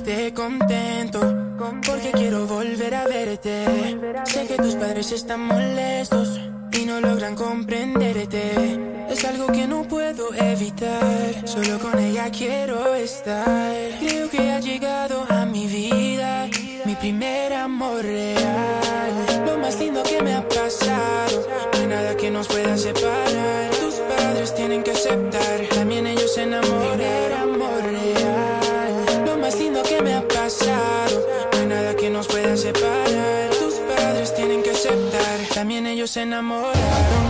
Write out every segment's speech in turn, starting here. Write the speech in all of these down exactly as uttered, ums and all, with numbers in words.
desperté contento, porque quiero volver a verte. Sé que tus padres están molestos y no logran comprenderte. Es algo que no puedo evitar, solo con ella quiero estar. Creo que ha llegado a mi vida mi primer amor real. Lo más lindo que me ha pasado, no hay nada que nos pueda separar. Tus padres tienen que aceptar, también ellos se enamoran. Primer amor real. Lo más lindo que me ha pasado, no hay nada que nos pueda separar. Tus padres tienen que aceptar, también ellos se enamoraron.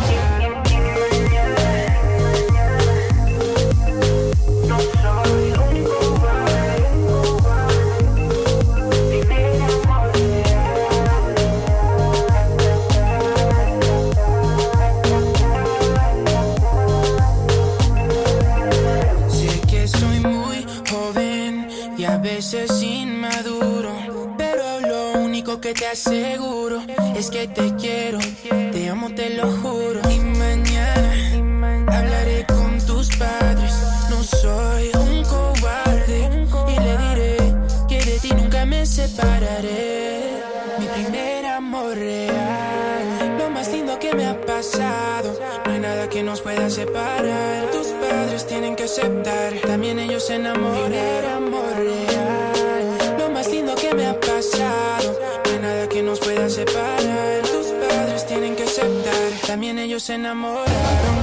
Es inmaduro, pero lo único que te aseguro es que te quiero, te amo, te lo juro. Y mañana hablaré con tus padres, no soy un cobarde, y le diré que de ti nunca me separaré. Mi primer amor real, lo más lindo que me ha pasado, no hay nada que nos pueda separar. Tus padres tienen que aceptar, también ellos se enamoran. Primer amor real, lo más lindo que me ha pasado, no hay nada que nos pueda separar. Tus padres tienen que aceptar, también ellos se enamoraron.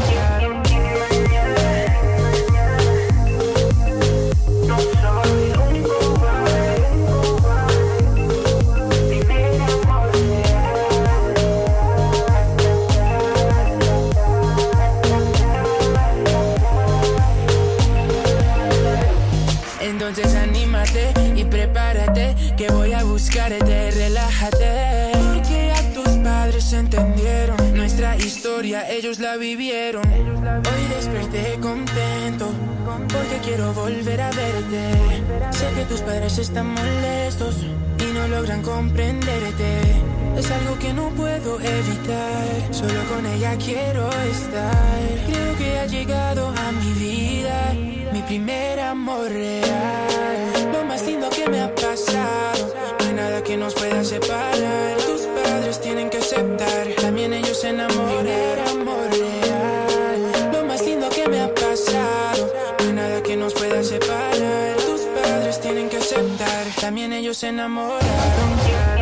Entonces anímate y prepárate, que voy a buscarte, relájate. Porque a tus padres entendieron nuestra historia, ellos la vivieron. Hoy desperté contento, porque quiero volver a verte. Sé que tus padres están molestos y no logran comprenderte. Es algo que no puedo evitar, solo con ella quiero estar. Creo que ha llegado a mi vida mi primer amor real. Lo más lindo que me ha pasado, no hay nada que nos pueda separar. Tus padres tienen que aceptar, también ellos se enamoran. Primer amor real, lo más lindo que me ha pasado, no hay nada que nos pueda separar. Tus padres tienen que aceptar, también ellos se enamoraron.